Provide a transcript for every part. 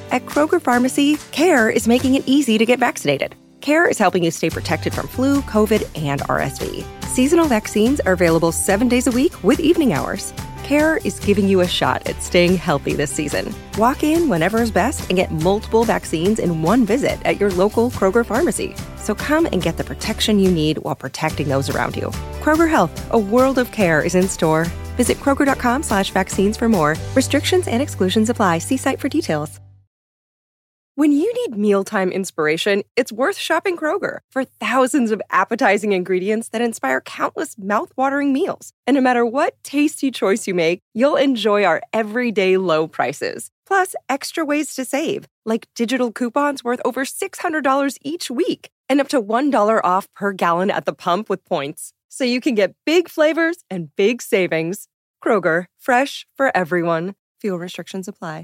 At Kroger Pharmacy, CARE is making it easy to get vaccinated. CARE is helping you stay protected from flu, COVID, and RSV. Seasonal vaccines are available 7 days a week with evening hours. CARE is giving you a shot at staying healthy this season. Walk in whenever is best and get multiple vaccines in one visit at your local Kroger Pharmacy. So come and get the protection you need while protecting those around you. Kroger Health, a world of care is in store. Visit Kroger.com/vaccines for more. Restrictions and exclusions apply. See site for details. When you need mealtime inspiration, it's worth shopping Kroger for thousands of appetizing ingredients that inspire countless mouth-watering meals. And no matter what tasty choice you make, you'll enjoy our everyday low prices. Plus, extra ways to save, like digital coupons worth over $600 each week and up to $1 off per gallon at the pump with points. So you can get big flavors and big savings. Kroger, fresh for everyone. Fuel restrictions apply.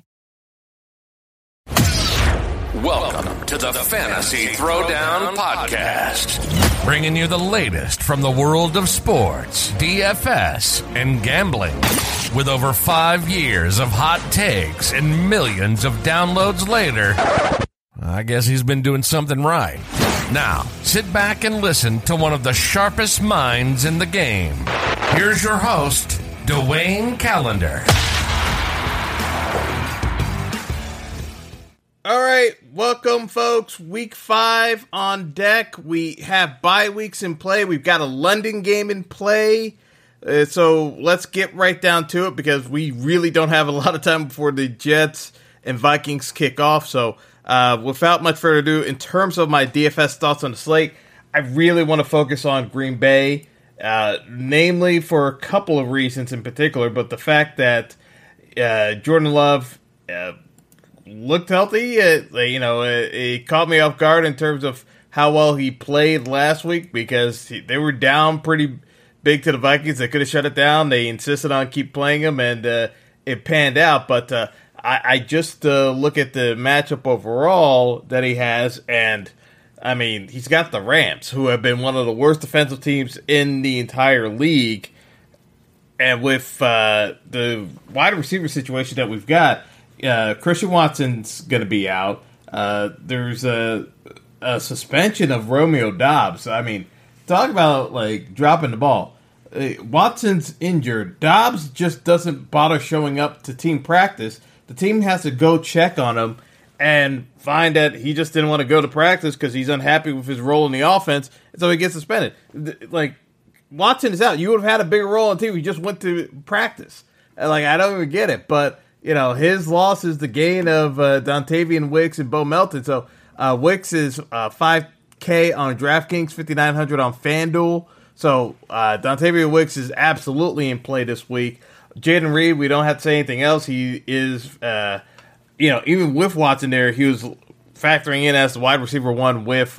Welcome to the Fantasy Throwdown Podcast, bringing you the latest from the world of sports, DFS, and gambling. With over 5 years of hot takes and millions of downloads later, I guess he's been doing something right. Now, sit back and listen to one of the sharpest minds in the game. Here's your host, Dwayne Callender. All right, welcome, folks. Week 5 on deck. We have bye weeks in play. We've got a London game in play. So let's get right down to it because we really don't have a lot of time before the Jets and Vikings kick off. So without much further ado, in terms of my DFS thoughts on the slate, I really want to focus on Green Bay, namely for a couple of reasons in particular, but the fact that Jordan Love looked healthy. It caught me off guard in terms of how well he played last week because they were down pretty big to the Vikings. They could have shut it down. They insisted on keep playing him, and it panned out. But I just look at the matchup overall that he has, and I mean, he's got the Rams, who have been one of the worst defensive teams in the entire league. And with the wide receiver situation that we've got, Christian Watson's going to be out. There's a suspension of Romeo Doubs. I mean, talk about like dropping the ball. Watson's injured. Doubs just doesn't bother showing up to team practice. The team has to go check on him and find that he just didn't want to go to practice because he's unhappy with his role in the offense, and so he gets suspended. Like, Watson is out. You would have had a bigger role on the team if you just went to practice. Like, I don't even get it, but you know, his loss is the gain of Dontavian Wicks and Bo Melton. So Wicks is $5K on DraftKings, $5,900 on FanDuel. So Dontavian Wicks is absolutely in play this week. Jaden Reed, we don't have to say anything else. He is, even with Watson there, he was factoring in as the wide receiver one with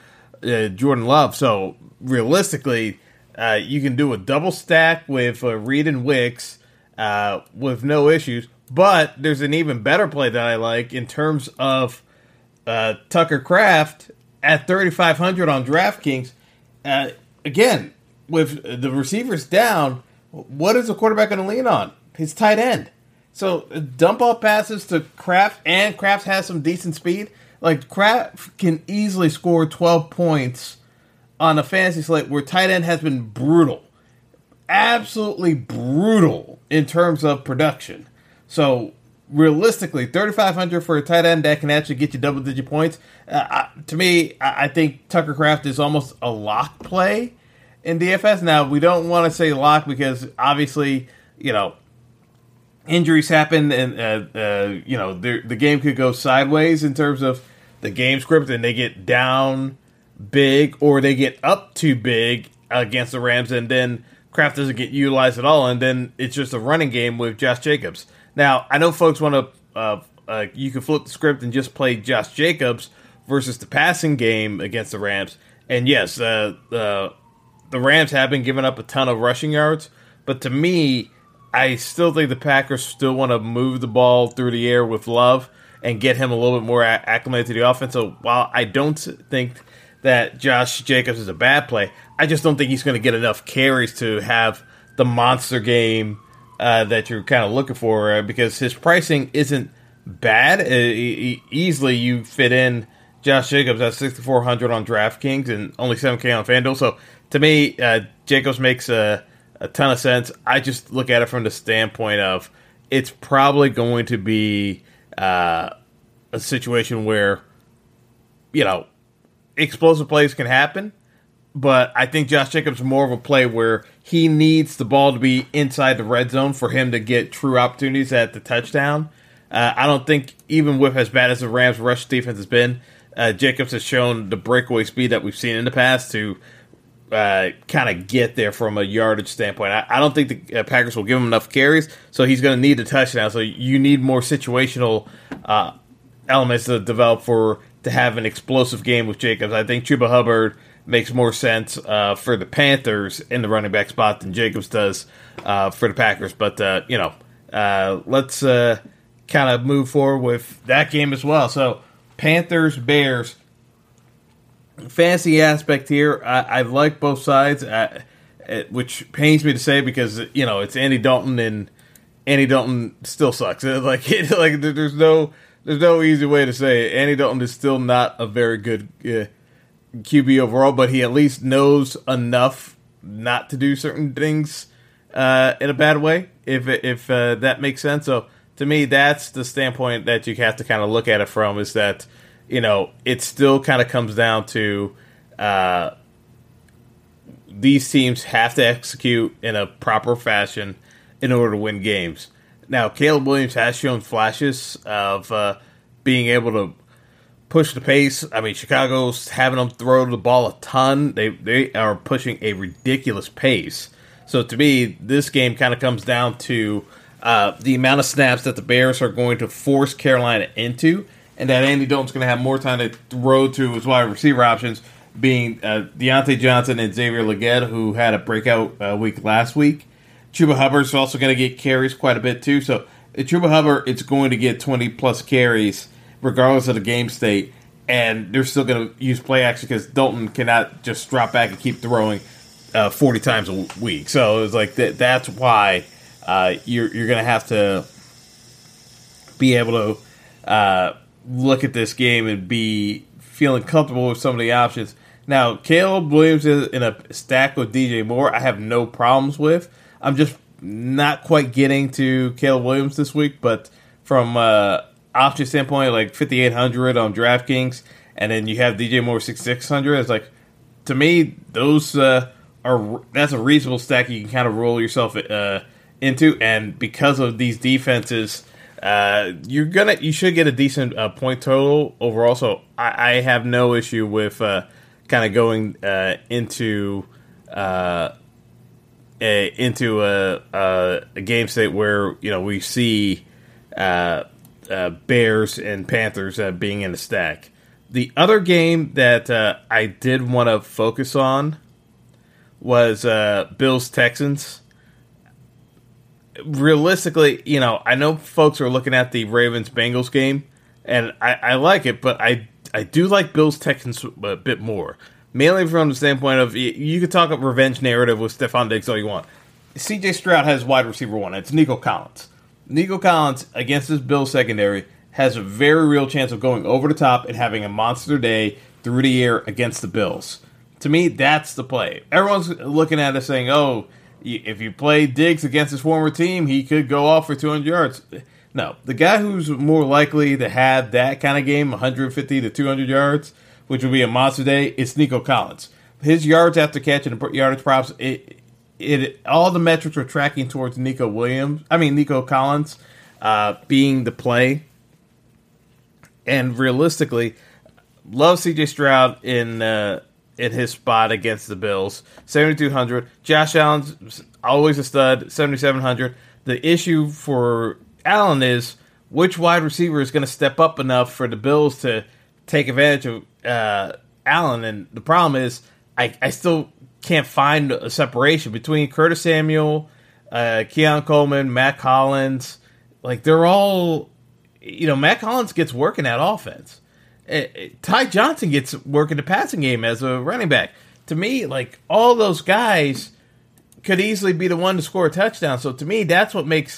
Jordan Love. So realistically, you can do a double stack with Reed and Wicks with no issues. But there's an even better play that I like in terms of Tucker Kraft at $3,500 on DraftKings. Again, with the receivers down, what is the quarterback going to lean on? His tight end. So dump off passes to Kraft, and Kraft has some decent speed. Like, Kraft can easily score 12 points on a fantasy slate where tight end has been brutal. Absolutely brutal in terms of production. So, realistically, $3,500 for a tight end that can actually get you double-digit points. To me, I think Tucker Kraft is almost a lock play in DFS. Now, we don't want to say lock because, obviously, injuries happen and, the game could go sideways in terms of the game script and they get down big or they get up too big against the Rams and then Kraft doesn't get utilized at all and then it's just a running game with Josh Jacobs. Now, I know folks want to, you can flip the script and just play Josh Jacobs versus the passing game against the Rams. And yes, the Rams have been giving up a ton of rushing yards, but to me, I still think the Packers still want to move the ball through the air with Love and get him a little bit more acclimated to the offense. So while I don't think that Josh Jacobs is a bad play, I just don't think he's going to get enough carries to have the monster game that you're kind of looking for because his pricing isn't bad. Easily you fit in Josh Jacobs at 6,400 on DraftKings and only 7K on FanDuel. So to me, Jacobs makes a ton of sense. I just look at it from the standpoint of it's probably going to be a situation where, explosive plays can happen, but I think Josh Jacobs is more of a play where he needs the ball to be inside the red zone for him to get true opportunities at the touchdown. I don't think, even with as bad as the Rams' rush defense has been, Jacobs has shown the breakaway speed that we've seen in the past to kind of get there from a yardage standpoint. I don't think the Packers will give him enough carries, so he's going to need a touchdown. So you need more situational elements to develop to have an explosive game with Jacobs. I think Chuba Hubbard makes more sense for the Panthers in the running back spot than Jacobs does for the Packers. But, let's kind of move forward with that game as well. So, Panthers, Bears. Fantasy aspect here, I like both sides, which pains me to say because, it's Andy Dalton, and Andy Dalton still sucks. There's no easy way to say it. Andy Dalton is still not a very good QB overall, but he at least knows enough not to do certain things in a bad way, if that makes sense. So to me, that's the standpoint that you have to kind of look at it from, is that, it still kind of comes down to these teams have to execute in a proper fashion in order to win games. Now, Caleb Williams has shown flashes of being able to push the pace. I mean, Chicago's having them throw the ball a ton. They are pushing a ridiculous pace. So to me, this game kind of comes down to the amount of snaps that the Bears are going to force Carolina into, and that Andy Dalton's going to have more time to throw to his wide receiver options, being Deontay Johnson and Xavier Legette, who had a breakout week last week. Chuba Hubbard's also going to get carries quite a bit too. So Chuba Hubbard, it's going to get 20-plus carries regardless of the game state, and they're still going to use play action because Dalton cannot just drop back and keep throwing 40 times a week. So it's like that's why you're going to have to be able to look at this game and be feeling comfortable with some of the options. Now, Caleb Williams is in a stack with DJ Moore. I have no problems with. I'm just not quite getting to Caleb Williams this week, but from option standpoint, like 5,800 on DraftKings, and then you have DJ Moore 6,600. It's like, to me, those that's a reasonable stack you can kind of roll yourself into, and because of these defenses, you should get a decent point total overall. So I have no issue with kind of going into a game state where we see Bears and Panthers being in the stack. The other game that I did want to focus on was Bills Texans. Realistically, I know folks are looking at the Ravens-Bengals game, and I like it, but I do like Bills-Texans a bit more. Mainly from the standpoint of, you could talk a revenge narrative with Stephon Diggs all you want. C.J. Stroud has wide receiver one. It's Nico Collins. Nico Collins, against this Bills secondary, has a very real chance of going over the top and having a monster day through the air against the Bills. To me, that's the play. Everyone's looking at it saying, if you play Diggs against his former team, he could go off for 200 yards. No, the guy who's more likely to have that kind of game, 150 to 200 yards, which would be a monster day, is Nico Collins. His yards after catch and yardage props, all the metrics are tracking towards Nico Collins being the play. And realistically, love C.J. Stroud in his spot against the Bills. 7,200. Josh Allen's always a stud, 7,700. The issue for Allen is which wide receiver is going to step up enough for the Bills to take advantage of Allen. And the problem is I still can't find a separation between Curtis Samuel, Keon Coleman, Matt Collins. Like, they're all, Matt Collins gets work in that offense. Ty Johnson gets work in the passing game as a running back. To me, like, all those guys could easily be the one to score a touchdown. So to me, that's what makes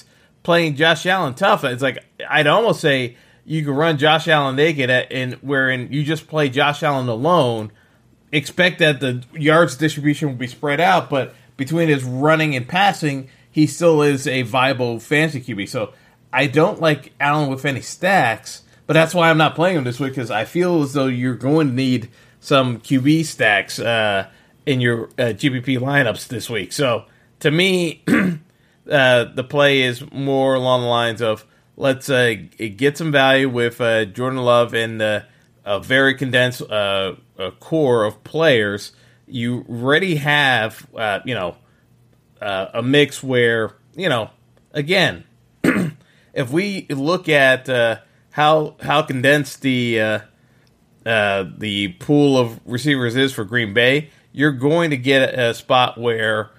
playing Josh Allen tough. It's like I'd almost say you can run Josh Allen naked wherein you just play Josh Allen alone, expect that the yards distribution will be spread out, but between his running and passing, he still is a viable fantasy QB. So I don't like Allen with any stacks, but that's why I'm not playing him this week, because I feel as though you're going to need some QB stacks in your GPP lineups this week. So to me, the play is more along the lines of let's get some value with Jordan Love and a very condensed core of players. You already have, a mix where, again, if we look at how condensed the pool of receivers is for Green Bay, you're going to get a spot where,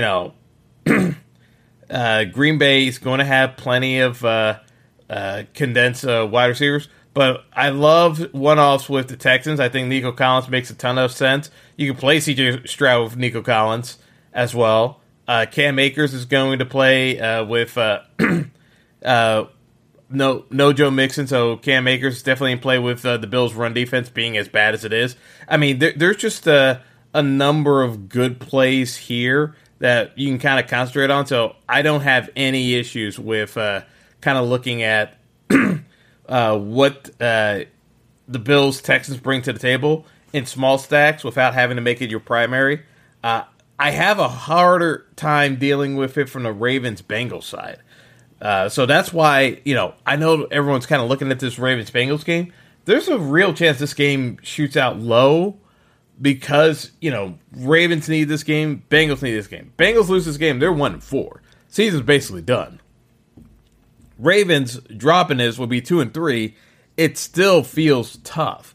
Green Bay is going to have plenty of condensed wide receivers. But I love one-offs with the Texans. I think Nico Collins makes a ton of sense. You can play C.J. Stroud with Nico Collins as well. Cam Akers is going to play with no Joe Mixon, so Cam Akers is definitely in play with the Bills' run defense being as bad as it is. I mean, there's just a number of good plays here that you can kind of concentrate on. So I don't have any issues with kind of looking at what the Bills, Texans bring to the table in small stacks without having to make it your primary. I have a harder time dealing with it from the Ravens-Bengals side. So that's why, I know everyone's kind of looking at this Ravens-Bengals game. There's a real chance this game shoots out low because, Ravens need this game, Bengals need this game. Bengals lose this game, they're 1-4. Season's basically done. Ravens dropping this will be 2-3. It still feels tough.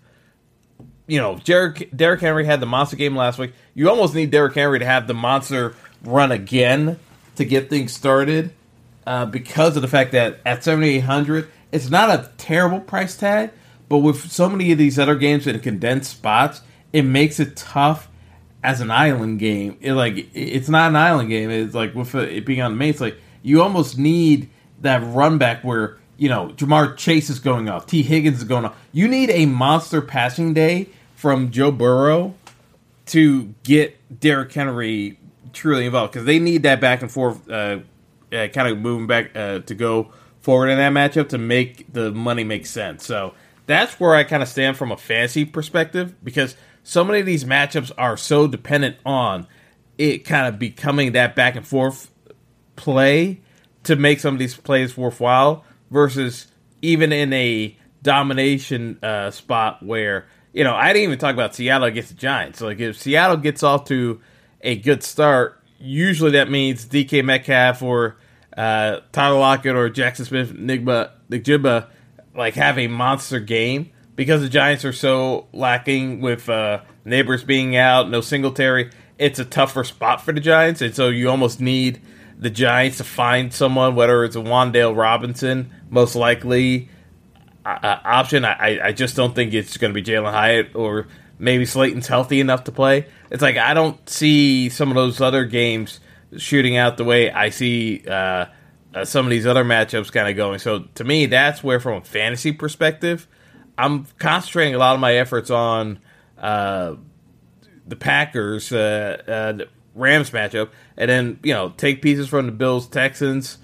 Derrick Henry had the monster game last week. You almost need Derrick Henry to have the monster run again to get things started because of the fact that at 7,800, it's not a terrible price tag, but with so many of these other games in condensed spots, it makes it tough as an island game. It's not an island game. It's like with it being on the main, it's like you almost need that run back where, Jamar Chase is going off, T. Higgins is going off. You need a monster passing day from Joe Burrow to get Derrick Henry truly involved, because they need that back and forth kind of moving back to go forward in that matchup to make the money make sense. So that's where I kind of stand from a fantasy perspective, because so many of these matchups are so dependent on it kind of becoming that back and forth play to make some of these plays worthwhile, versus even in a domination spot where, I didn't even talk about Seattle against the Giants. So, if Seattle gets off to a good start, usually that means DK Metcalf or Tyler Lockett or Jackson Smith-Njigba have a monster game, because the Giants are so lacking with Neighbors being out, no Singletary. It's a tougher spot for the Giants, and so you almost need the Giants to find someone, whether it's a Wan'Dale Robinson, most likely option. I just don't think it's going to be Jalen Hyatt, or maybe Slayton's healthy enough to play. It's like I don't see some of those other games shooting out the way I see some of these other matchups kind of going. So to me, that's where, from a fantasy perspective, I'm concentrating a lot of my efforts on the Packers, Rams matchup, and then take pieces from the Bills, Texans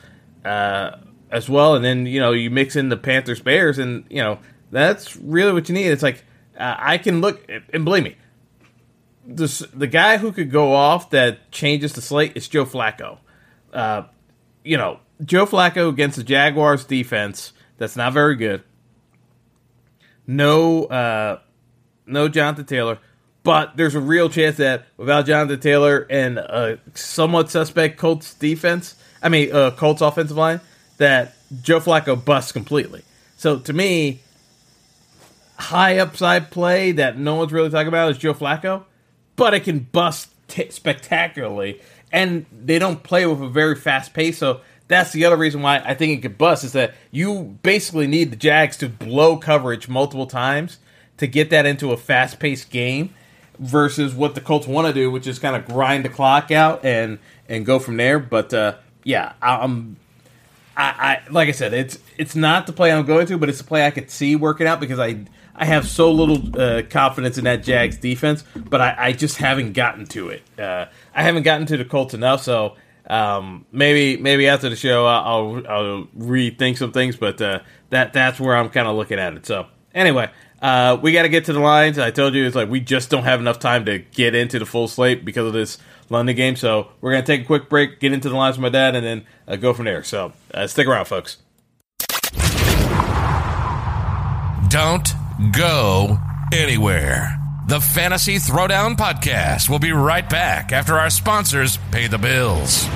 as well, and then you mix in the Panthers, Bears, and that's really what you need. It's like I can look, and believe me, the guy who could go off that changes the slate is Joe Flacco. Joe Flacco against the Jaguars defense that's not very good. No Jonathan Taylor. But there's a real chance that without Jonathan Taylor and a somewhat suspect Colts offensive line, that Joe Flacco busts completely. So to me, high upside play that no one's really talking about is Joe Flacco, but it can bust spectacularly, and they don't play with a very fast pace. So that's the other reason why I think it could bust, is that you basically need the Jags to blow coverage multiple times to get that into a fast-paced game, versus what the Colts want to do, which is kind of grind the clock out and go from there. But, I I like I said, it's not the play I'm going to, but it's the play I could see working out because I have so little confidence in that Jags defense, but I just haven't gotten to it. I haven't gotten to the Colts enough, so maybe after the show I'll rethink some things, but that's where I'm kind of looking at it. So anyway, we got to get to the lines. I told you it's like we just don't have enough time to get into the full slate because of this London game. So we're going to take a quick break, get into the lines with my dad, and then go from there. So stick around, folks. Don't go anywhere. The Fantasy Throwdown Podcast will be right back after our sponsors pay the bills.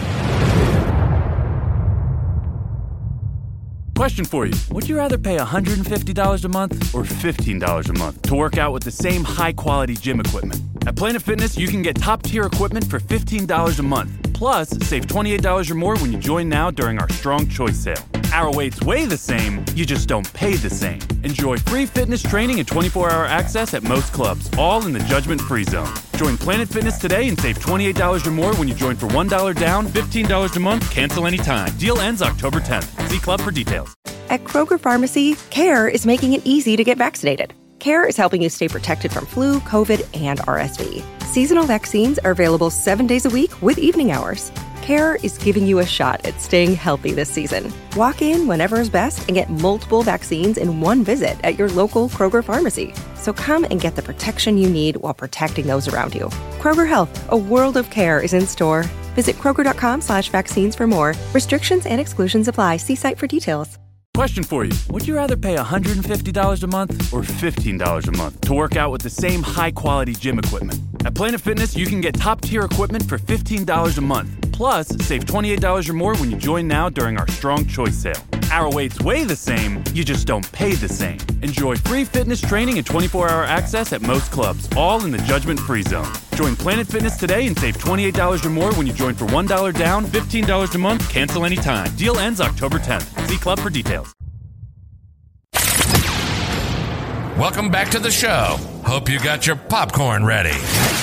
Question for you. Would you rather pay $150 a month or $15 a month to work out with the same high-quality gym equipment? At Planet Fitness, you can get top-tier equipment for $15 a month. Plus, save $28 or more when you join now during our Strong Choice sale. Our weights weigh the same, you just don't pay the same. Enjoy free fitness training and 24-hour access at most clubs, all in the judgment-free zone. Join Planet Fitness today and save $28 or more when you join for $1 down, $15 a month, cancel anytime. Deal ends October 10th. See club for details. At Kroger Pharmacy, CARE is making it easy to get vaccinated. CARE is helping you stay protected from flu, COVID, and RSV. Seasonal vaccines are available 7 days a week with evening hours. CARE is giving you a shot at staying healthy this season. Walk in whenever is best and get multiple vaccines in one visit at your local Kroger pharmacy. So come and get the protection you need while protecting those around you. Kroger Health, a world of care is in store. Visit Kroger.com/vaccines for more. Restrictions and exclusions apply. See site for details. Question for you. Would you rather pay $150 a month or $15 a month to work out with the same high-quality gym equipment? At Planet Fitness, you can get top-tier equipment for $15 a month. Plus, save $28 or more when you join now during our Strong Choice sale. Our weights weigh the same, you just don't pay the same. Enjoy free fitness training and 24-hour access at most clubs, all in the judgment-free zone. Join Planet Fitness today and save $28 or more when you join for $1 down, $15 a month, cancel anytime. Deal ends October 10th. See club for details. Welcome back to the show. Hope you got your popcorn ready.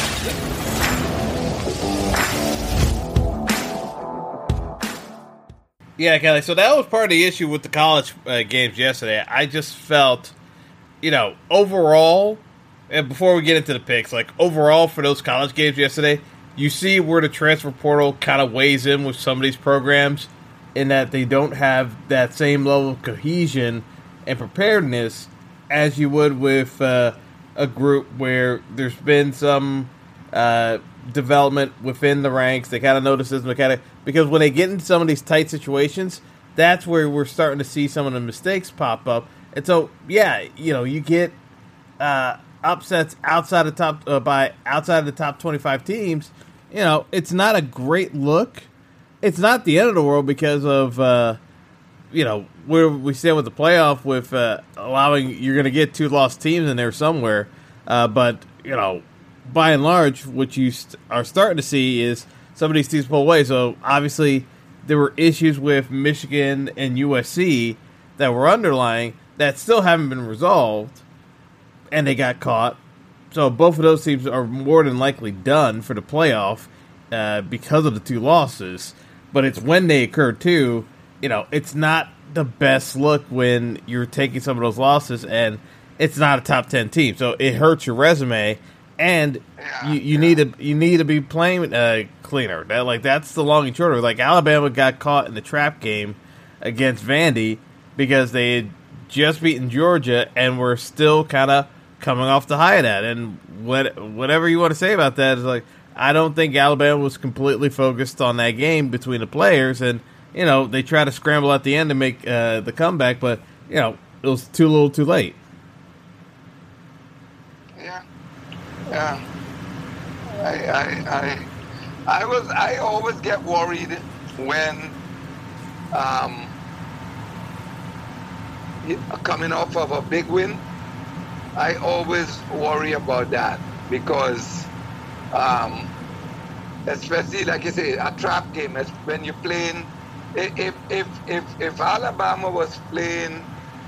Yeah, Kelly, so that was part of the issue with the college games yesterday. I just felt, overall, and before we get into the picks, overall for those college games yesterday, you see where the transfer portal kind of weighs in with some of these programs in that they don't have that same level of cohesion and preparedness as you would with a group where there's been some development within the ranks. They kind of notice this mechanic because when they get into some of these tight situations, that's where we're starting to see some of the mistakes pop up. And so, you get upsets outside of the top 25 teams. It's not a great look. It's not the end of the world because of where we stand with the playoff with allowing you're going to get 2 lost teams in there somewhere. But by and large, what you are starting to see is some of these teams pull away. So, obviously, there were issues with Michigan and USC that were underlying that still haven't been resolved, and they got caught. So, both of those teams are more than likely done for the playoff because of the 2 losses. But it's when they occur, too. It's not the best look when you're taking some of those losses, and it's not a top 10 team. So, it hurts your resume. And you need to be playing cleaner. That's the long and short of it. Alabama got caught in the trap game against Vandy because they had just beaten Georgia and were still kind of coming off the high of that. And whatever you want to say about that is I don't think Alabama was completely focused on that game between the players, and they try to scramble at the end to make the comeback, but it was too little, too late. Yeah, I always get worried when coming off of a big win. I always worry about that because, especially like you say, a trap game. When you're playing, if Alabama was playing,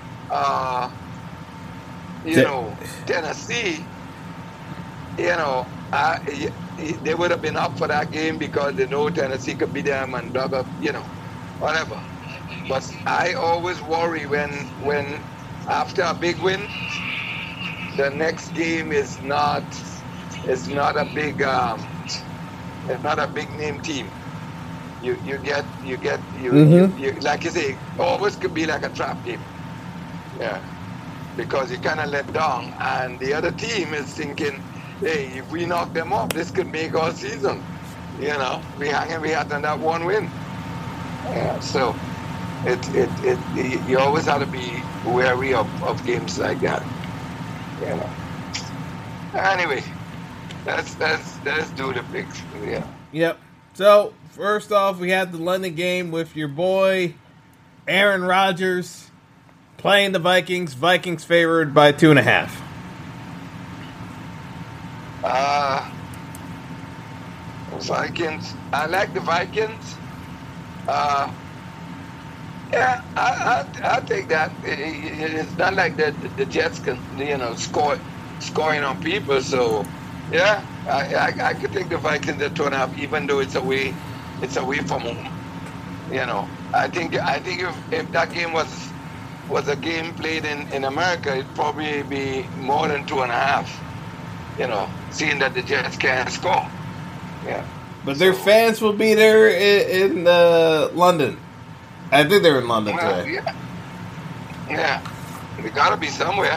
Tennessee. They would have been up for that game because they know Tennessee could beat them and blah, blah, whatever. But I always worry when after a big win, the next game is not a big it's not a big name team. You like you say, always could be like a trap game. Yeah. Because you kind of let down, and the other team is thinking, hey, if we knock them off, this could make our season. We had on that one win. Yeah, so you always have to be wary of games like that. Anyway, let's do the picks. Yeah. Yep. So first off, we had the London game with your boy Aaron Rodgers playing the Vikings. Vikings favored by 2.5. Vikings. I like the Vikings. Yeah, I'll take that. It's not like the Jets can, scoring on people. So, yeah, I could take the Vikings at 2.5, even though it's away from home. I think if that game was a game played in America, it'd probably be more than 2.5. Seeing that the Jets can't score. Yeah. But their fans will be there in London. I think they're in London today. Yeah. They gotta be somewhere.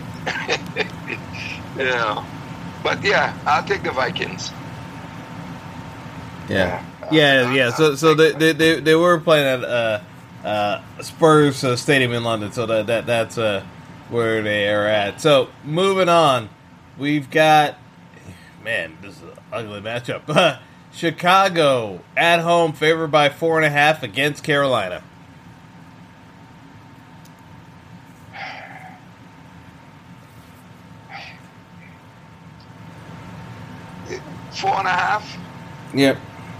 But yeah, I'll take the Vikings. Yeah. So they were playing at Spurs Stadium in London, so that's where they are at. So moving on, we've got this is an ugly matchup. Chicago at home, favored by 4.5 against Carolina. Four and a half. Yep.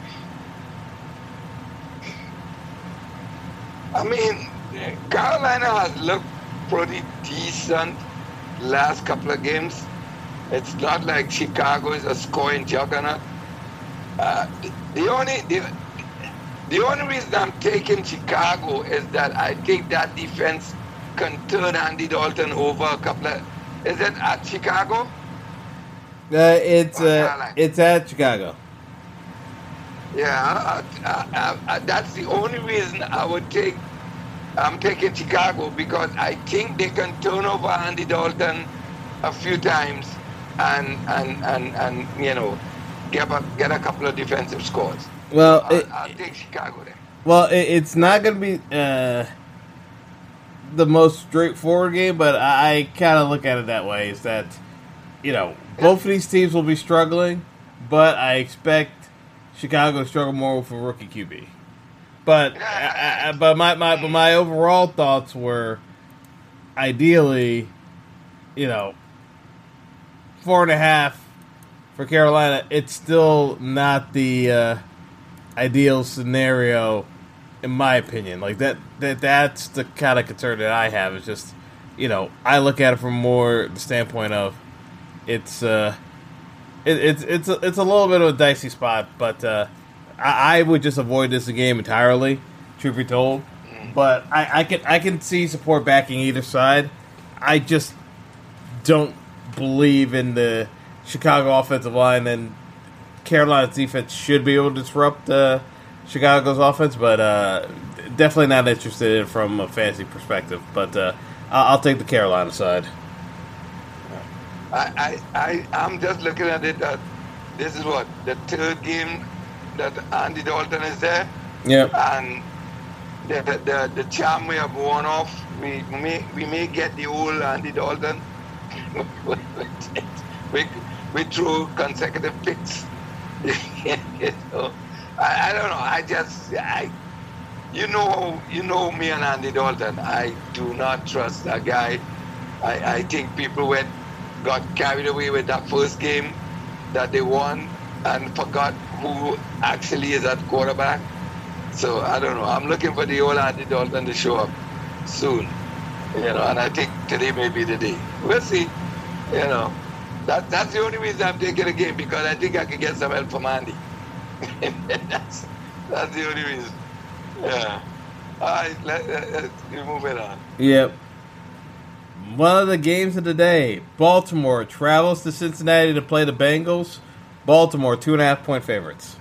I mean, Carolina has looked pretty decent last couple of games. It's not like Chicago is a scoring juggernaut. The only reason I'm taking Chicago is that I think that defense can turn Andy Dalton over a couple of. Is it at Chicago? It's at Chicago. Yeah, that's the only reason I'm taking Chicago, because I think they can turn over Andy Dalton a few times and get a couple of defensive scores. Well, I'll take Chicago there. Well, it's not going to be the most straightforward game, but I kind of look at it that way. Is that both of these teams will be struggling, but I expect Chicago to struggle more with a rookie QB. But my overall thoughts were, ideally, 4.5 for Carolina. It's still not the ideal scenario, in my opinion. Like that's the kind of concern that I have. It's just, I look at it from more the standpoint of it's a little bit of a dicey spot, but I would just avoid this game entirely, truth be told. But I can see support backing either side. I just don't believe in the Chicago offensive line, and Carolina's defense should be able to disrupt Chicago's offense, but definitely not interested in it from a fantasy perspective. But I'll take the Carolina side. I'm just looking at it that this is what the third game that Andy Dalton is there. Yeah. And the charm we have worn off. We may get the old Andy Dalton. we threw consecutive picks. I don't know. You know me and Andy Dalton. I do not trust that guy. I think people got carried away with that first game that they won and forgot who actually is at quarterback. So I don't know. I'm looking for the old Andy Dalton to show up soon. And I think today may be the day. We'll see. That's the only reason I'm taking the game, because I think I can get some help from Andy. that's the only reason. Yeah. All right, let's move it on. Yep. One of the games of the day, Baltimore travels to Cincinnati to play the Bengals. Baltimore, 2.5-point favorites.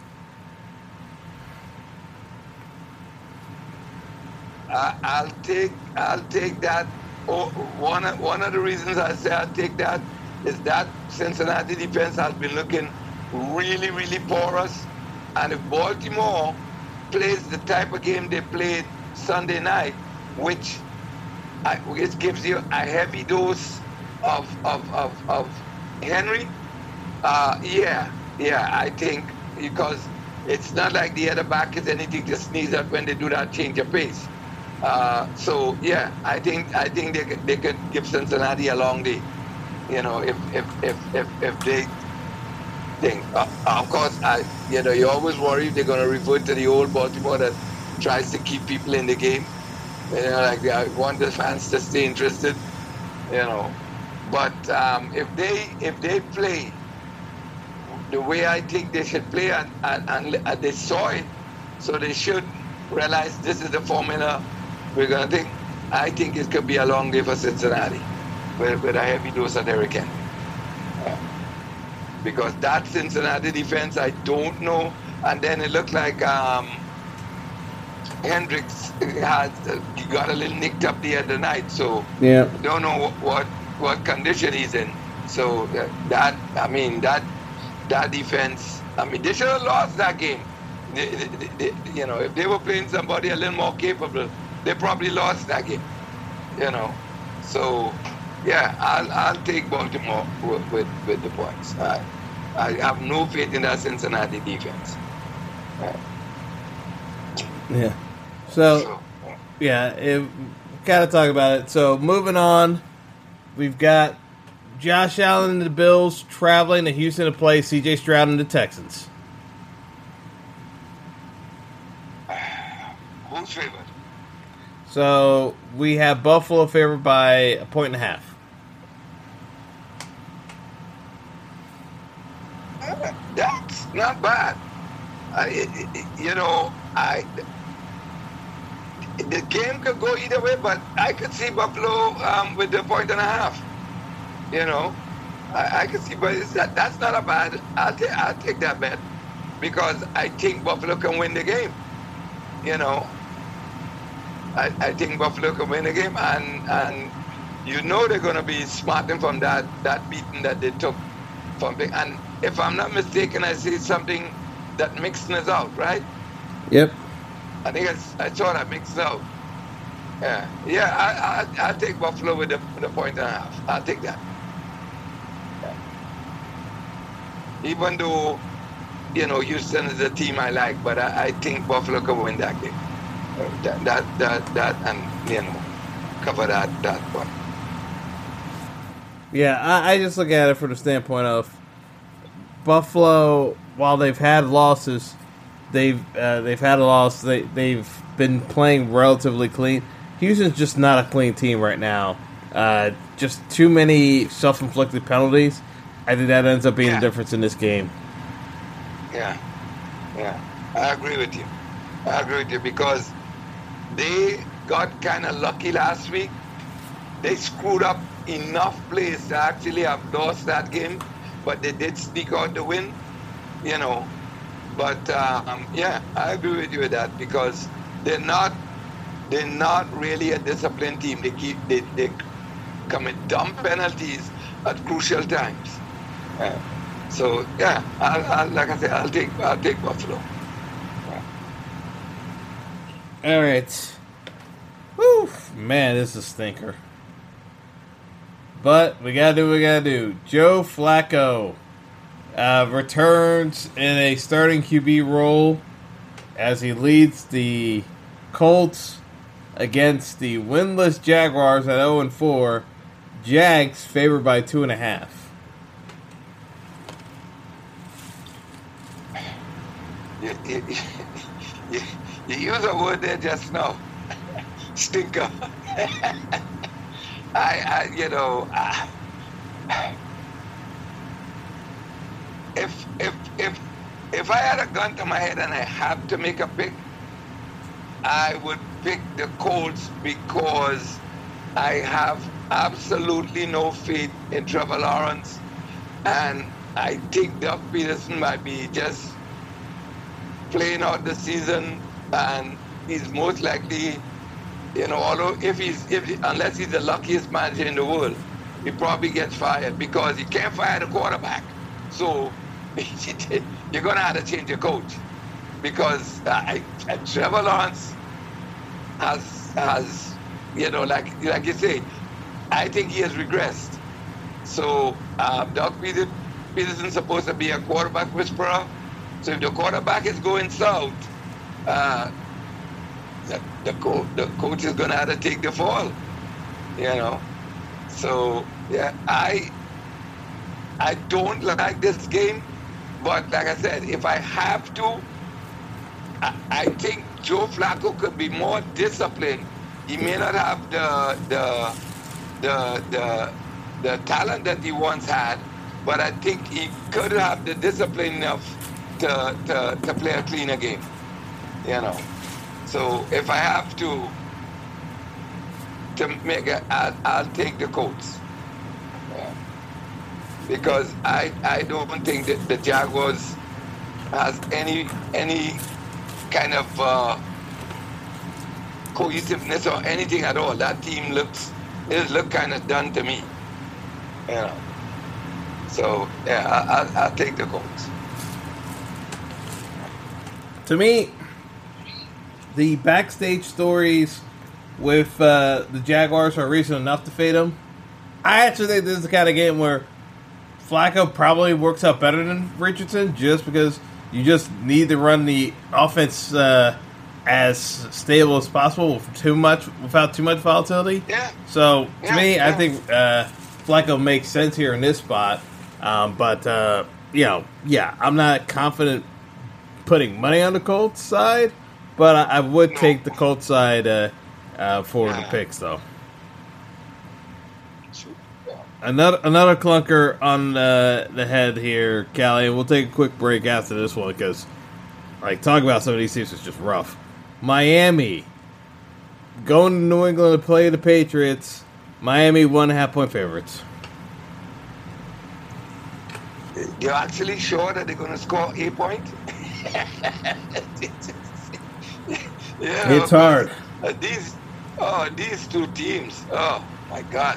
I'll take that. Oh, one of the reasons I say I'll take that is that Cincinnati defense has been looking really, really porous. And if Baltimore plays the type of game they played Sunday night, which gives you a heavy dose of Henry, I think, because it's not like the other back is anything to sneeze at when they do that change of pace. I think they could give Cincinnati a long day. You know, if they think. Of course, you always worry they're going to revert to the old Baltimore that tries to keep people in the game. You know, like I want the fans to stay interested. You know, but if they play the way I think they should play, and they saw it, so they should realize this is the formula we're going to think. I think it could be a long day for Cincinnati with a heavy dose of Derrick Henry. Because that Cincinnati defense, I don't know. And then it looked like Hendricks got a little nicked up the other night, so don't know what condition he's in. So that defense, they should have lost that game. If they were playing somebody a little more capable, they probably lost that game. So I'll take Baltimore with the points. I have no faith in that Cincinnati defense. Yeah. So gotta talk about it. So moving on, we've got Josh Allen and the Bills traveling to Houston to play C.J. Stroud and the Texans. Who's favored? So we have Buffalo favored by 1.5. That's not bad. The game could go either way, but I could see Buffalo with the 1.5. I could see, but that's not a bad. I'll take that bet because I think Buffalo can win the game. I think Buffalo can win the game, and they're going to be smarting from that beating that they took from big. And if I'm not mistaken, I see something that Mixon is out, right? Yep. I think I saw that Mixon out. I'll take Buffalo with the 1.5. I'll take that. Yeah. Even though, Houston is a team I like, but I think Buffalo can win that game. That and cover that one. Yeah, I just look at it from the standpoint of Buffalo. While they've had losses, they've had a loss. They've been playing relatively clean. Houston's just not a clean team right now. Just too many self-inflicted penalties. I think that ends up being the difference in this game. Yeah, I agree with you. Because they got kind of lucky last week. They screwed up enough plays to actually have lost that game, but they did sneak out the win, But I agree with you with that because they're not really a disciplined team. They commit dumb penalties at crucial times. Like I said, I'll take Buffalo. All right. Whew, man, this is a stinker. But we gotta do what we gotta do. Joe Flacco returns in a starting QB role as he leads the Colts against the winless Jaguars at 0-4. Jags favored by 2.5. You use a word there just now. Stinker. If I had a gun to my head and I had to make a pick, I would pick the Colts because I have absolutely no faith in Trevor Lawrence, and I think Doug Peterson might be just playing out the season, and he's most likely, although unless he's the luckiest manager in the world, he probably gets fired because he can't fire the quarterback. So you're going to have to change your coach because Trevor Lawrence has like you say, I think he has regressed. So Doug Peterson's supposed to be a quarterback whisperer. So if the quarterback is going south, the coach is going to have to take the fall. So yeah, I don't like this game, but like I said, if I have to, I think Joe Flacco could be more disciplined. He may not have the talent that he once had, but I think he could have the discipline enough to play a cleaner game. So if I have to make it, I'll take the Colts. Because I don't think that the Jaguars has any kind of cohesiveness or anything at all. That team looks kind of done to me. So yeah, I'll take the Colts. To me, the backstage stories with the Jaguars are reason enough to fade them. I actually think this is the kind of game where Flacco probably works out better than Richardson just because you just need to run the offense as stable as possible without too much volatility. Yeah. So, to me, I think Flacco makes sense here in this spot. But I'm not confident putting money on the Colts side, but I would take the Colts side for the picks, though. Another clunker on the head here, Callie. We'll take a quick break after this one because, talking about some of these teams is just rough. Miami going to New England to play the Patriots. Miami 1.5 point favorites. You're actually sure that they're going to score 8 points? It's hard. These two teams. Oh my God.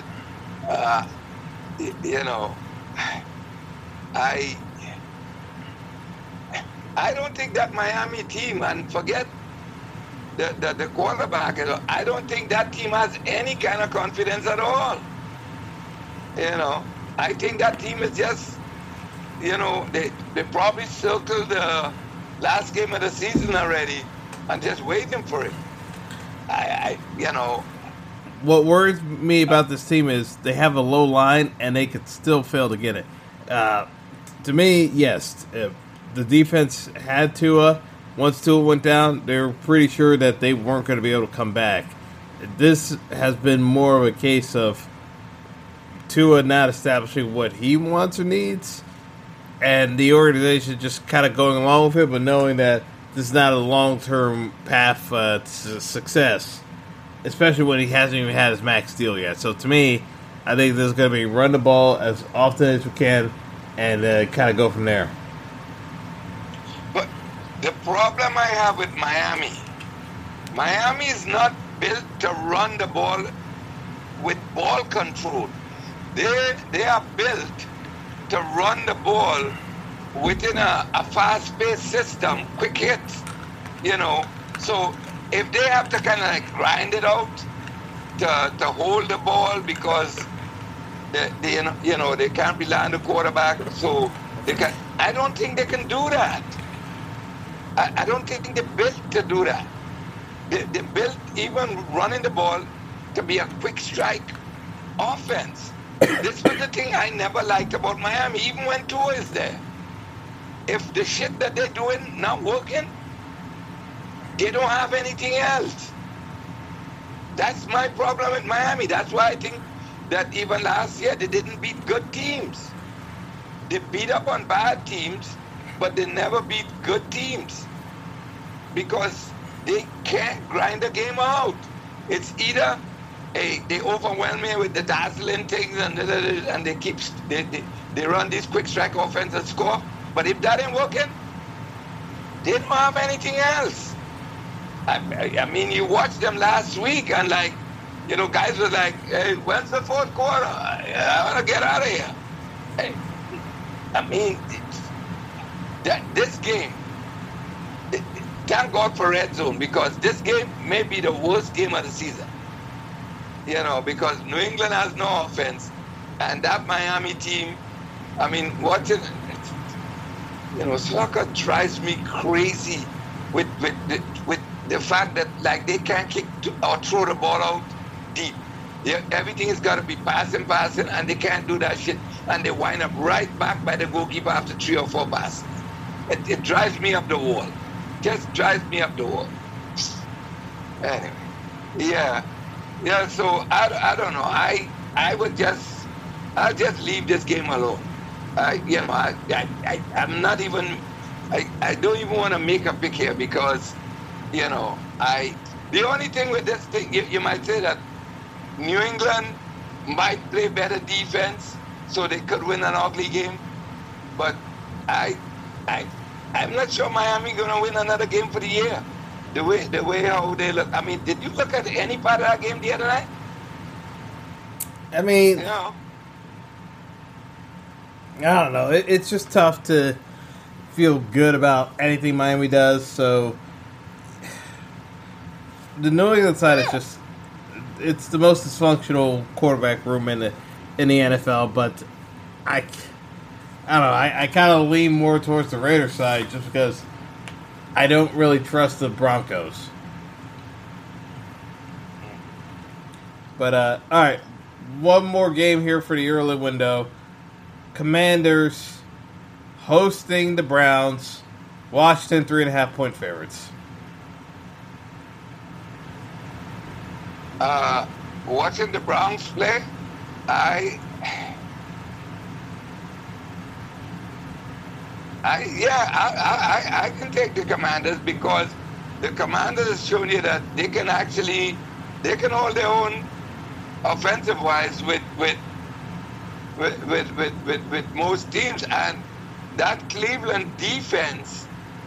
I don't think that Miami team, and forget the quarterback, I don't think that team has any kind of confidence at all. I think that team is just, they probably circled the last game of the season already and just waiting for it. What worries me about this team is they have a low line and they could still fail to get it. To me, yes, the defense had Tua. Once Tua went down, they were pretty sure that they weren't going to be able to come back. This has been more of a case of Tua not establishing what he wants or needs, and the organization just kind of going along with it, but knowing that this is not a long-term path to success, especially when he hasn't even had his max deal yet. So to me, I think this is going to be run the ball as often as we can and kind of go from there. But the problem I have with Miami is not built to run the ball with ball control. They are built to run the ball within a fast-paced system, quick hits, So if they have to kind of grind it out to hold the ball because they can't rely on the quarterback, so I don't think they can do that. I don't think they're built to do that. They're built, even running the ball, to be a quick strike offense. This was the thing I never liked about Miami, even when Tua is there. If the shit that they're doing not working, they don't have anything else. That's my problem with Miami. That's why I think that even last year they didn't beat good teams. They beat up on bad teams, but they never beat good teams. Because they can't grind the game out. It's either they overwhelm me with the dazzling things and they run this quick strike offense and score. But if that ain't working, they don't have anything else. I mean, you watched them last week and guys were like, hey, when's the fourth quarter? I want to get out of here. Hey, I mean, this game, thank God for Red Zone, because this game may be the worst game of the season. Because New England has no offense, and that Miami team, I mean, watching, soccer drives me crazy with the fact that they can't kick or throw the ball out deep. Everything has got to be passing, and they can't do that shit, and they wind up right back by the goalkeeper after 3 or 4 passes. It drives me up the wall. Just drives me up the wall. Anyway, yeah. So I don't know. I'll just leave this game alone. I'm not even. I don't even want to make a pick here because, the only thing with this thing, you might say that New England might play better defense, so they could win an ugly game. But I'm not sure Miami gonna win another game for the year. The way how they look. I mean, did you look at any part of that game the other night? I mean, I don't know. It's just tough to feel good about anything Miami does. So the New England side is just—it's the most dysfunctional quarterback room in the NFL. But I don't know. I kind of lean more towards the Raiders side just because I don't really trust the Broncos. But, all right. One more game here for the early window. Commanders hosting the Browns. Washington 3.5-point favorites. Watching the Browns play, I can take the Commanders because the Commanders have shown you that they can hold their own offensive wise with most teams, and that Cleveland defense,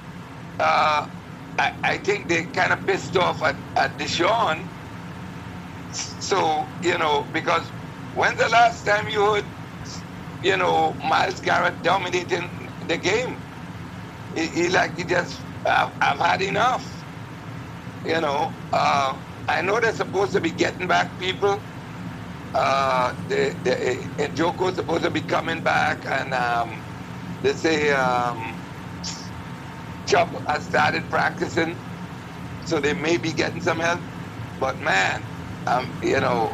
I think they kind of pissed off at Deshaun. So because when's the last time you heard Myles Garrett dominating the game? He just I've had enough. I know they're supposed to be getting back people. Njoku's supposed to be coming back, and they say Chubb has started practicing, so they may be getting some help. But man, the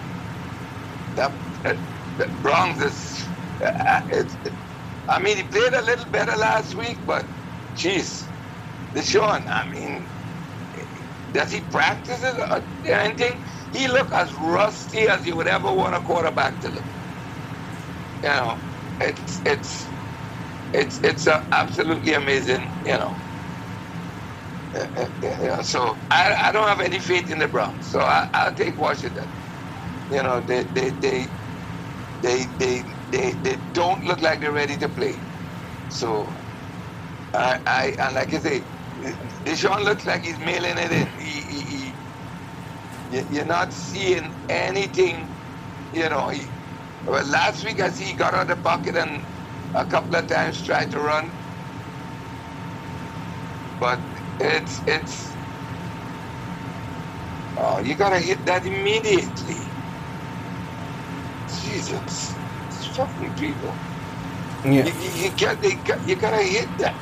Bronx is. I mean, he played a little better last week, but jeez, Deshaun, I mean, does he practice it or anything? He looked as rusty as you would ever want a quarterback to look. It's absolutely amazing. So I don't have any faith in the Browns. So I'll take Washington. They don't look like they're ready to play. So and like I say, Deshaun looks like he's mailing it in. You're not seeing anything, Well, last week I see he got out of the pocket and a couple of times tried to run. But you gotta hit that immediately. Jesus, it's fucking people. Yeah. You gotta hit that.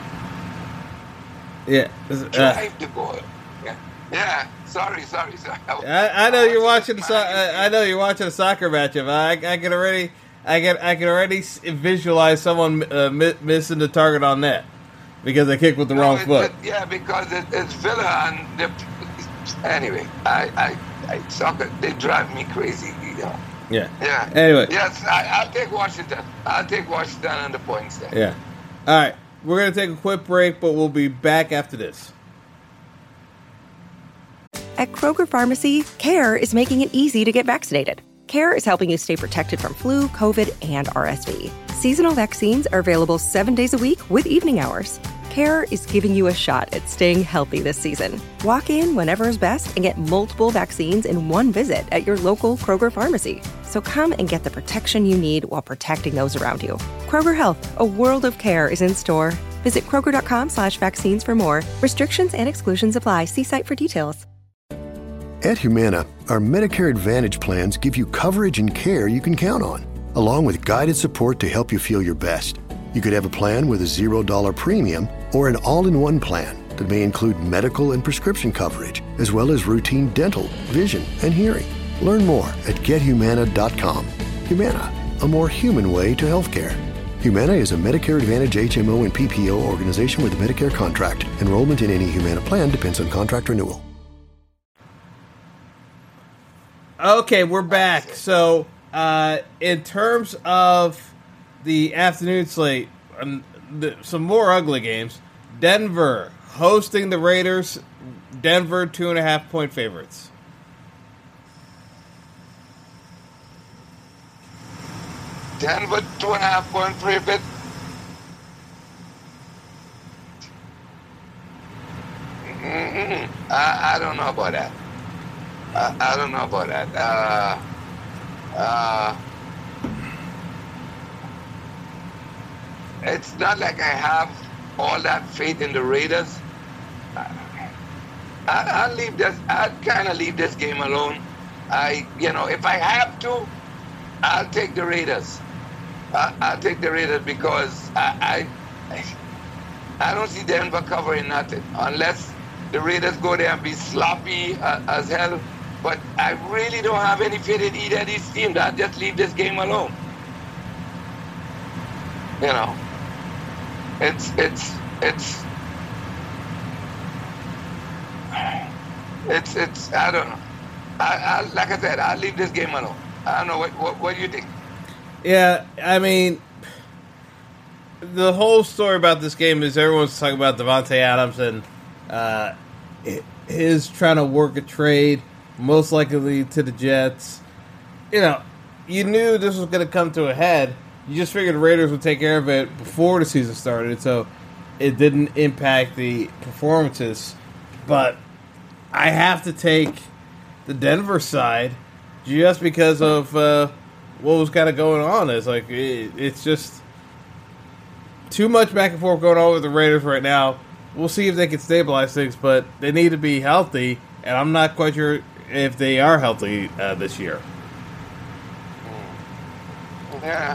Yeah. Drive the ball. Yeah. Sorry. I know you're watching. I know you're watching a soccer match. I can already visualize someone missing the target on net because they kicked with the wrong foot. Because it's Villa and anyway, I soccer, they drive me crazy. Yeah. Anyway. Yes, I'll take Washington. I'll take Washington on the points there. Yeah. All right. We're going to take a quick break, but we'll be back after this. At Kroger Pharmacy, CARE is making it easy to get vaccinated. CARE is helping you stay protected from flu, COVID, and RSV. Seasonal vaccines are available 7 days a week with evening hours. CARE is giving you a shot at staying healthy this season. Walk in whenever is best and get multiple vaccines in one visit at your local Kroger pharmacy. So come and get the protection you need while protecting those around you. Kroger Health, a world of care is in store. Visit Kroger.com/vaccines for more. Restrictions and exclusions apply. See site for details. At Humana, our Medicare Advantage plans give you coverage and care you can count on, along with guided support to help you feel your best. You could have a plan with a $0 premium or an all-in-one plan that may include medical and prescription coverage, as well as routine dental, vision, and hearing. Learn more at GetHumana.com. Humana, a more human way to healthcare. Humana is a Medicare Advantage HMO and PPO organization with a Medicare contract. Enrollment in any Humana plan depends on contract renewal. Okay, we're back. So, in terms of the afternoon slate, some more ugly games. Denver hosting the Raiders. Denver 2.5-point favorites. Denver 2.5-point favorite. I don't know about that. I don't know about that. It's not like I have all that faith in the Raiders. I'll leave this. I'd kind of leave this game alone. If I have to, I'll take the Raiders. I'll take the Raiders because I don't see Denver covering nothing unless the Raiders go there and be sloppy as hell. But I really don't have any faith in either of these teams. I'll just leave this game alone. It's I don't know. I like I said, I'll leave this game alone. I don't know what do you think? Yeah, I mean, the whole story about this game is everyone's talking about Davante Adams and his trying to work a trade, most likely to the Jets. You knew this was going to come to a head. You just figured the Raiders would take care of it before the season started, so it didn't impact the performances. But I have to take the Denver side just because of what was kind of going on. It's just too much back and forth going on with the Raiders right now. We'll see if they can stabilize things, but they need to be healthy, and I'm not quite sure if they are healthy this year. Yeah.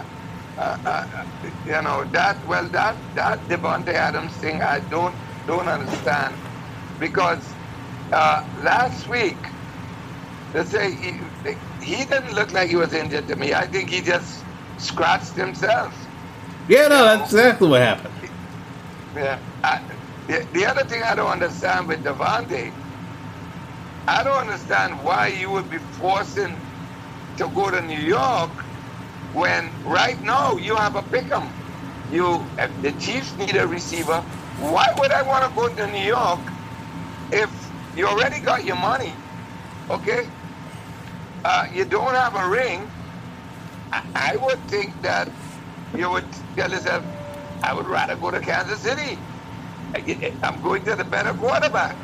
That Davante Adams thing I don't understand, because last week they say he didn't look like he was injured to me. I think he just scratched himself. Yeah, no, that's exactly what happened. Yeah. The other thing I don't understand with Davante, I don't understand why you would be forcing to go to New York when right now you have a pick'em. If the Chiefs need a receiver, why would I want to go to New York if you already got your money? Okay? You don't have a ring. I would think that you would tell yourself, I would rather go to Kansas City. I'm going to the better quarterback.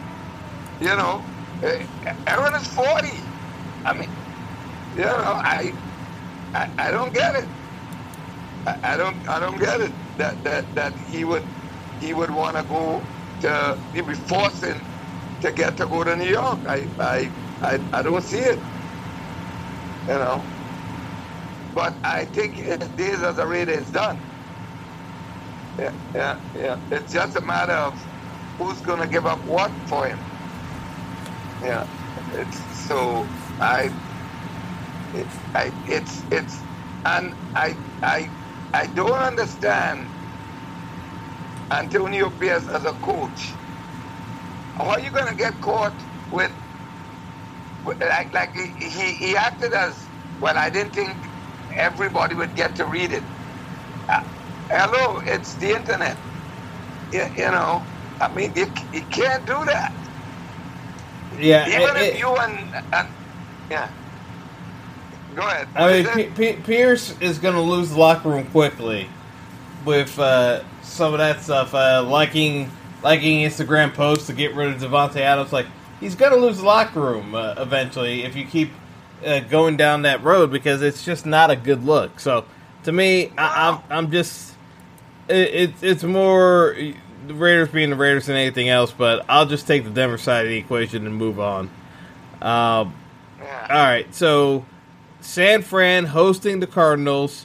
Aaron is 40. I mean, I don't get it. I don't get it that he would want to go to, he'd be forcing to go to New York. I don't see it. But I think his days as a Raider is done. Yeah. It's just a matter of who's going to give up what for him. Yeah. I don't understand Antonio Pierce as a coach. How are you going to get caught with like he acted as, well, I didn't think everybody would get to read it. Hello, it's the internet. I mean, you can't do that. Yeah, Even if you yeah. Go ahead. I mean, Pierce is going to lose the locker room quickly with some of that stuff. Liking Instagram posts to get rid of Devontae Adams. Like, he's going to lose the locker room eventually if you keep going down that road, because it's just not a good look. So, to me, I'm just... It's more the Raiders being the Raiders than anything else, but I'll just take the Denver side of the equation and move on. All right, so San Fran hosting the Cardinals.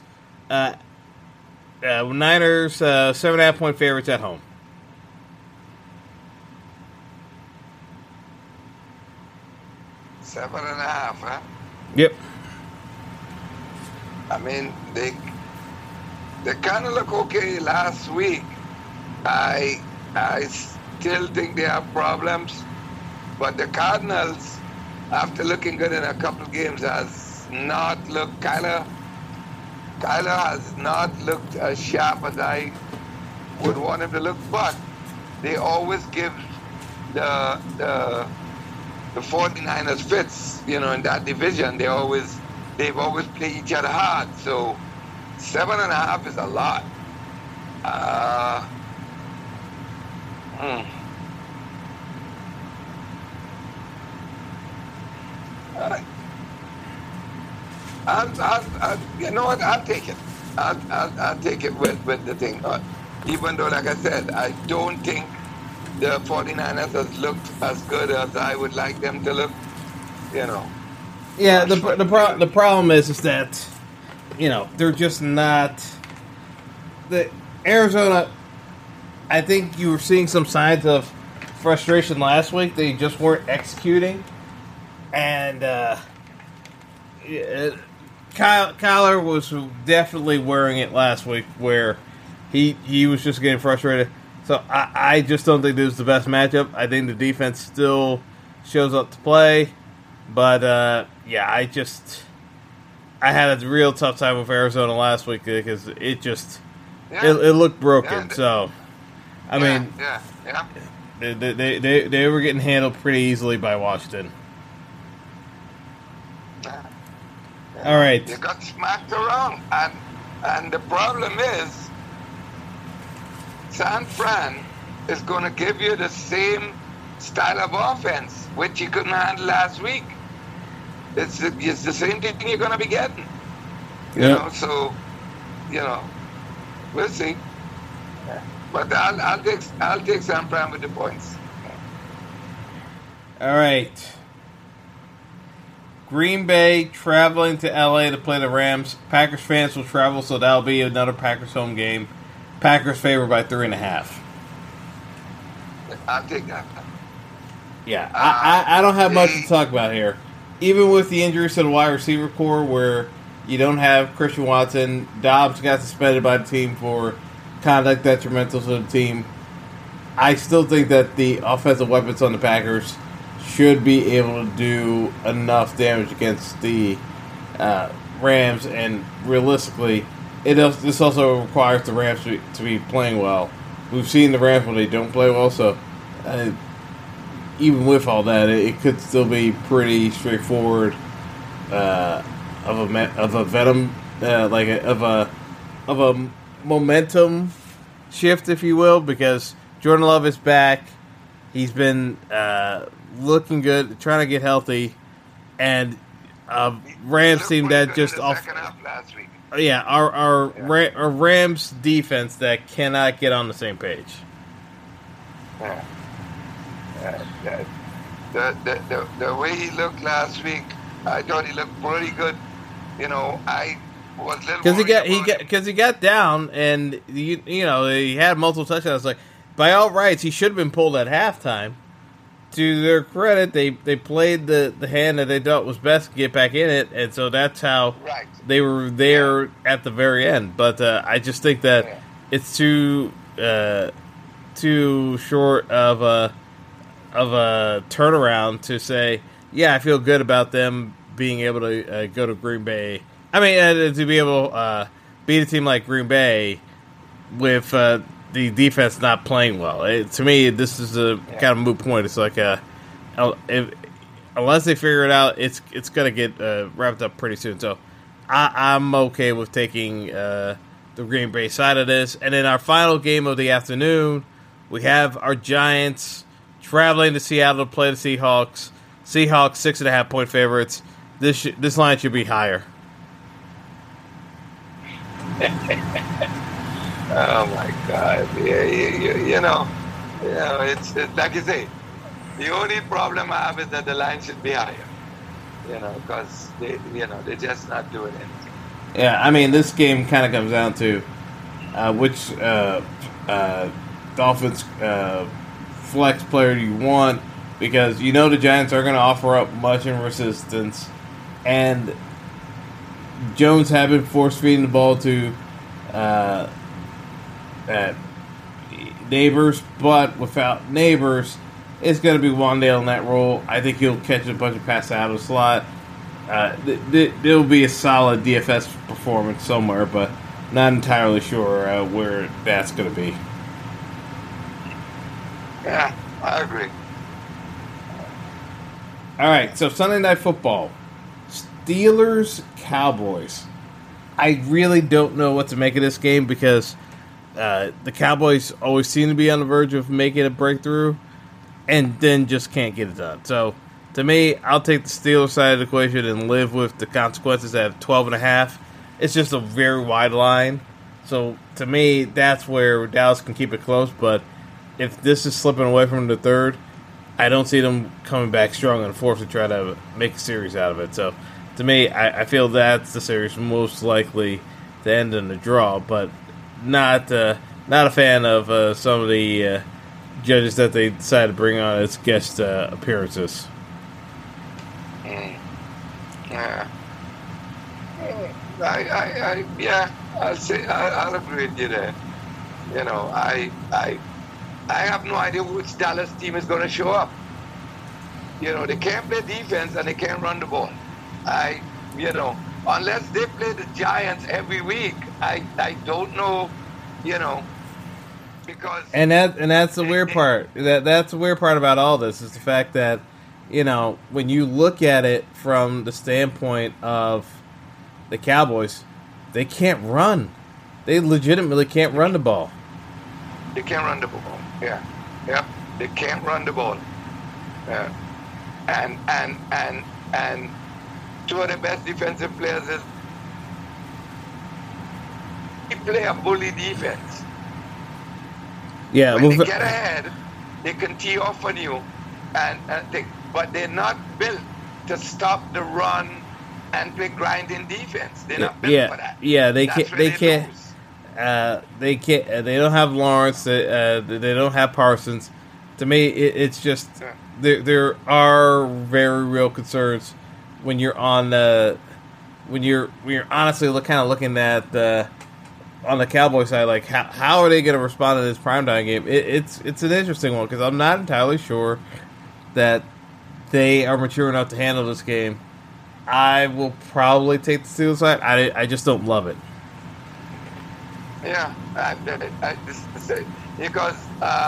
Niners 7.5-point favorites at home. $7.5, huh? Yep. I mean, they kind of look okay last week. I still think they have problems, but the Cardinals, after looking good in a couple games, has not looked. Kyler has not looked as sharp as I would want him to look. But they always give the 49ers fits, in that division. They've always played each other hard. So 7.5 is a lot. You know what? I'll take it. I'll take it with the thing. Even though, like I said, I don't think the 49ers has looked as good as I would like them to look. Yeah, the problem is that, they're just not... The Arizona, I think you were seeing some signs of frustration last week. They just weren't executing. And Kyler was definitely wearing it last week, where he was just getting frustrated. So I just don't think this is the best matchup. I think the defense still shows up to play. But, I had a real tough time with Arizona last week because it just... It looked broken, so I mean, they were getting handled pretty easily by Washington. All right, they got smacked around, and the problem is, San Fran is going to give you the same style of offense which you couldn't handle last week. It's the same thing you're going to be getting, you know. So, we'll see. But I'll take San Fran with the points. All right. Green Bay traveling to LA to play the Rams. Packers fans will travel, so that'll be another Packers home game. Packers favored by 3.5. I'll take that. Yeah, I don't have much to talk about here. Even with the injuries to the wide receiver core, where you don't have Christian Watson, Dobbs got suspended by the team for conduct detrimental to the team. I still think that the offensive weapons on the Packers should be able to do enough damage against the Rams, and realistically, this also requires the Rams to be playing well. We've seen the Rams when they don't play well, so even with all that, it could still be pretty straightforward of a momentum shift, if you will, because Jordan Love is back. He's been looking good, trying to get healthy, and Rams team that just off. Last week. Yeah, our Rams defense that cannot get on the same page. The way he looked last week, I thought he looked pretty good. I was a little because he got down, and he had multiple touchdowns. Like, by all rights, he should have been pulled at halftime. To their credit, they played the hand that they thought was best to get back in it, and so that's how they were there at the very end. But I just think that it's too short of a turnaround to say, yeah, I feel good about them being able to go to Green Bay. I mean, to be able to beat a team like Green Bay with the defense not playing well. To me, this is a kind of moot point. It's like, unless they figure it out, it's going to get wrapped up pretty soon. So I'm okay with taking the Green Bay side of this. And in our final game of the afternoon, we have our Giants traveling to Seattle to play the Seahawks. Seahawks 6.5-point favorites. This line should be higher. Oh my God! Yeah, you know, it's like you say. The only problem I have is that the line should be higher. You know, because they're just not doing anything. Yeah, I mean, this game kind of comes down to which Dolphins flex player do you want, because you know the Giants are going to offer up much in resistance, and Jones have been force-feeding the ball to Neighbors, but without Neighbors, it's going to be Wan'Dale in that role. I think he'll catch a bunch of passes out of the slot. There'll be a solid DFS performance somewhere, but not entirely sure where that's going to be. Yeah, I agree. All right, so Sunday Night Football. Steelers, Cowboys. I really don't know what to make of this game because the Cowboys always seem to be on the verge of making a breakthrough and then just can't get it done. So, to me, I'll take the Steelers side of the equation and live with the consequences at 12.5. It's just a very wide line. So, to me, that's where Dallas can keep it close. But if this is slipping away from the third, I don't see them coming back strong in the fourth to try to make a series out of it. So, to me, I feel that's the series most likely to end in a draw, but not a fan of some of the judges that they decided to bring on as guest appearances. Yeah. I'll agree with you there. You know, I have no idea which Dallas team is going to show up. You know, they can't play defense and they can't run the ball. Unless they play the Giants every week, I don't know, because that's the weird part. That's the weird part about all this is the fact that, when you look at it from the standpoint of the Cowboys, they can't run. They legitimately can't run the ball. They can't run the ball. Yeah. Yep. They can't run the ball. And two of the best defensive players is they play a bully defense. Yeah, when they get ahead, they can tee off on you, but they're not built to stop the run and play grinding defense. They're not built for that. Yeah, they can't. They can't. They don't have Lawrence. They don't have Parsons. To me, it's just there are very real concerns when you're on when you're honestly looking at on the Cowboys side, like how are they going to respond to this primetime game? It's an interesting one because I'm not entirely sure that they are mature enough to handle this game. I will probably take the Steelers side. I just don't love it. Yeah, because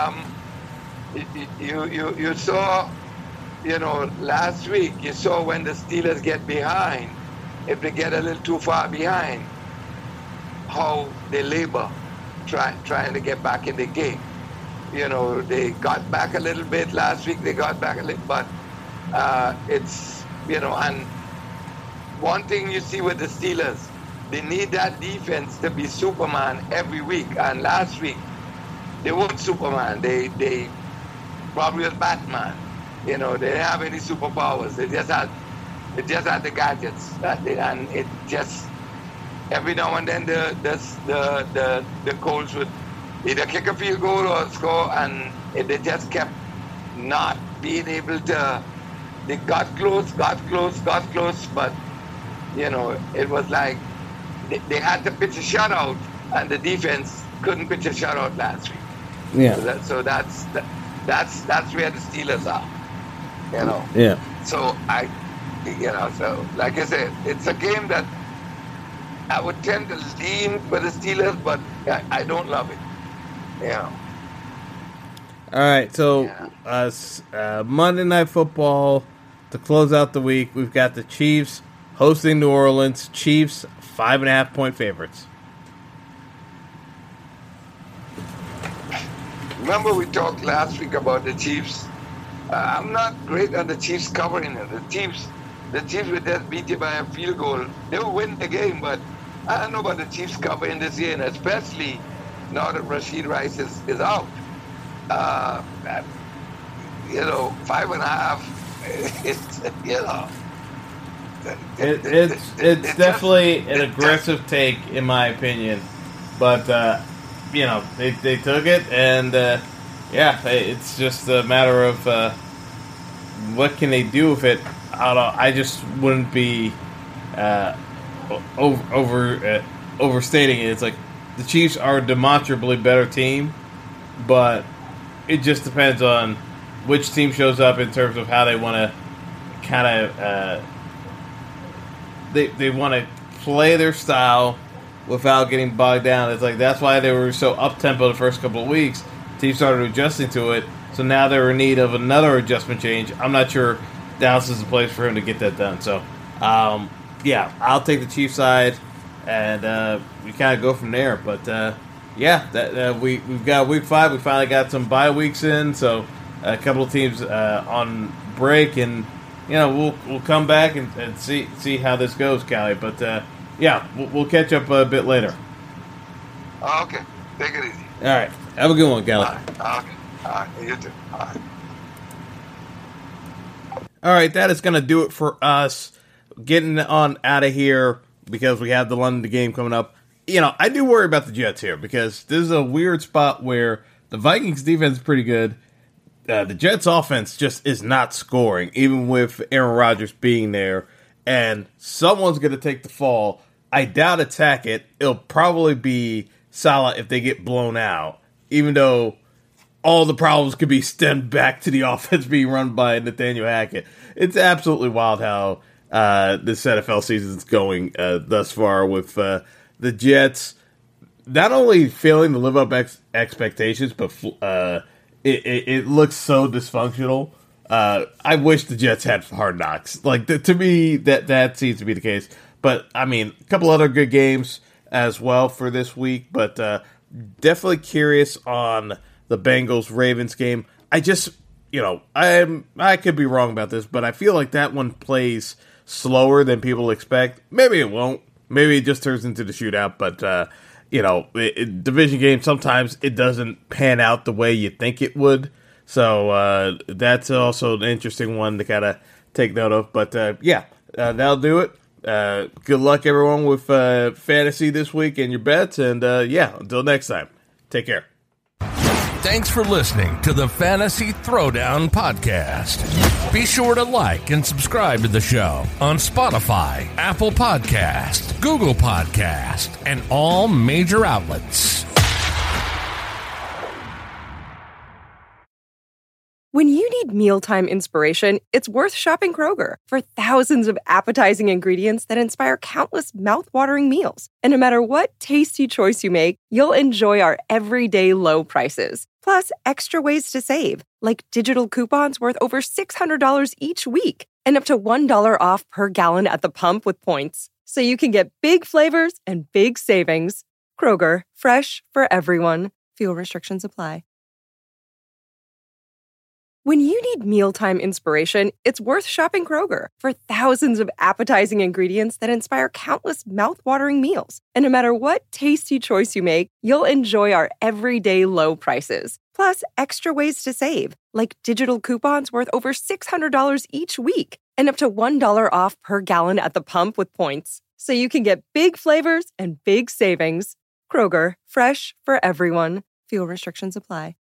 you saw, last week you saw when the Steelers get behind, if they get a little too far behind, how they labor trying to get back in the game. They got back a little bit last week. They got back a little, but it's and one thing you see with the Steelers, they need that defense to be Superman every week. And last week, they weren't Superman. They probably was Batman. They didn't have any superpowers. They just had the gadgets. And it just every now and then the Colts would either kick a field goal or score, and they just kept not being able to. They got close, but it was like they had to pitch a shutout, and the defense couldn't pitch a shutout last week. Yeah. So that's where the Steelers are. Yeah. So so like I said, it's a game that I would tend to lean for the Steelers, but I don't love it. All right, so Monday Night Football to close out the week. We've got the Chiefs hosting New Orleans. Chiefs 5.5-point favorites. Remember we talked last week about the Chiefs? I'm not great on the Chiefs covering it. The Chiefs would just beat you by a field goal. They will win the game, but I don't know about the Chiefs covering this game, especially now that Rashid Rice is out. 5.5. It's definitely an aggressive take, in my opinion. But they took it, and it's just a matter of what can they do with it. I don't know. I just wouldn't be overstating it. It's like the Chiefs are a demonstrably better team, but it just depends on which team shows up in terms of how they want to kind of they want to play their style without getting bogged down. It's like that's why they were so up-tempo the first couple of weeks. Teams started adjusting to it, so now they're in need of another adjustment change. I'm not sure Dallas is the place for him to get that done. So, I'll take the Chiefs side, and we kind of go from there. But, we've got Week 5. We finally got some bye weeks in, so a couple of teams on break, and, we'll come back and see how this goes, Callie. But, we'll catch up a bit later. Okay. Take it easy. All right. Have a good one, Callie. Okay. All right. You too. All right. All right, that is going to do it for us. Getting on out of here because we have the London game coming up. I do worry about the Jets here because this is a weird spot where the Vikings defense is pretty good. The Jets offense just is not scoring, even with Aaron Rodgers being there. And someone's going to take the fall. I doubt it's Hackett. It'll probably be Salah if they get blown out, even though all the problems could be stemmed back to the offense being run by Nathaniel Hackett. It's absolutely wild how this NFL season is going thus far with the Jets not only failing to live up expectations, but it looks so dysfunctional. I wish the Jets had Hard Knocks. Like to me, that seems to be the case. But I mean, a couple other good games as well for this week. But definitely curious on the Bengals-Ravens game. I just, I could be wrong about this, but I feel like that one plays slower than people expect. Maybe it won't. Maybe it just turns into the shootout. But, division games, sometimes it doesn't pan out the way you think it would. So that's also an interesting one to kind of take note of. But, that'll do it. Good luck, everyone, with fantasy this week and your bets. And, until next time, take care. Thanks for listening to the Fantasy Throwdown Podcast. Be sure to like and subscribe to the show on Spotify, Apple Podcast, Google Podcast, and all major outlets. When you need mealtime inspiration, it's worth shopping Kroger for thousands of appetizing ingredients that inspire countless mouth-watering meals. And no matter what tasty choice you make, you'll enjoy our everyday low prices. Plus, extra ways to save, like digital coupons worth over $600 each week and up to $1 off per gallon at the pump with points. So you can get big flavors and big savings. Kroger, fresh for everyone. Fuel restrictions apply. When you need mealtime inspiration, it's worth shopping Kroger for thousands of appetizing ingredients that inspire countless mouth-watering meals. And no matter what tasty choice you make, you'll enjoy our everyday low prices. Plus, extra ways to save, like digital coupons worth over $600 each week and up to $1 off per gallon at the pump with points. So you can get big flavors and big savings. Kroger, fresh for everyone. Fuel restrictions apply.